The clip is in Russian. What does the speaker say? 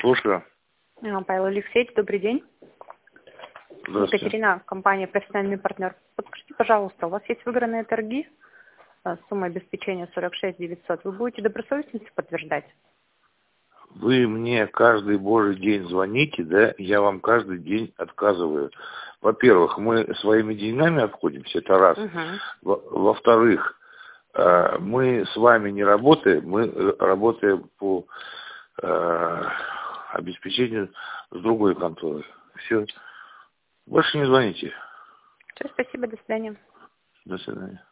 Слушаю. Павел Алексеевич, добрый день. Здравствуйте. Екатерина, компания «Профессиональный партнер». Подскажите, пожалуйста, у вас есть выигранные торги с суммой обеспечения 46 900. Вы будете добросовестностью подтверждать? Вы мне каждый божий день звоните, да? Я вам каждый день отказываю. Во-первых, мы своими деньгами обходимся, это раз. Во-вторых, мы с вами не работаем, мы работаем по обеспечению с другой конторой. Все. Больше не звоните. Все, спасибо, до свидания. До свидания.